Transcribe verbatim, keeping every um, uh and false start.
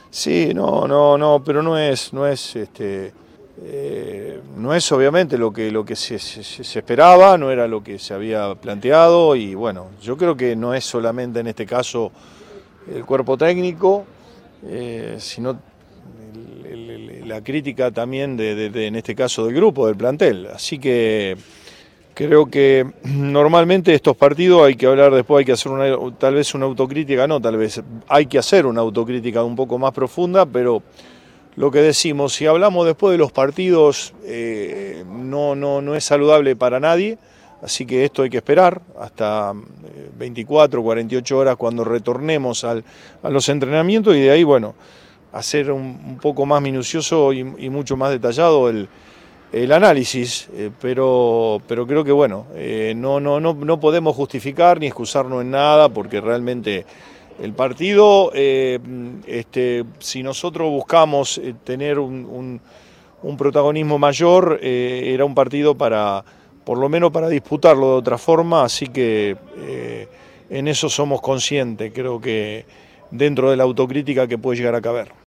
Sí, no, no, no, pero no es, no es, este, eh, no es obviamente lo que, lo que se, se- se esperaba, no era lo que se había planteado y bueno, yo creo que no es solamente en este caso el cuerpo técnico, eh, sino el- el- el- la crítica también de, de- de, en este caso del grupo, del plantel. Así que creo que normalmente estos partidos hay que hablar después, hay que hacer una, tal vez una autocrítica, no, tal vez hay que hacer una autocrítica un poco más profunda, pero lo que decimos, si hablamos después de los partidos, eh, no, no, no es saludable para nadie, así que esto hay que esperar hasta eh, veinticuatro, cuarenta y ocho horas cuando retornemos al, a los entrenamientos y de ahí, bueno, hacer un, un poco más minucioso y, y mucho más detallado el, el análisis, eh, pero, pero creo que bueno, eh, no, no, no, no podemos justificar ni excusarnos en nada porque realmente el partido, eh, este, si nosotros buscamos eh, tener un, un- un protagonismo mayor, eh, era un partido para, por lo menos para disputarlo de otra forma, así que eh, en eso somos conscientes, creo que dentro de la autocrítica que puede llegar a caber.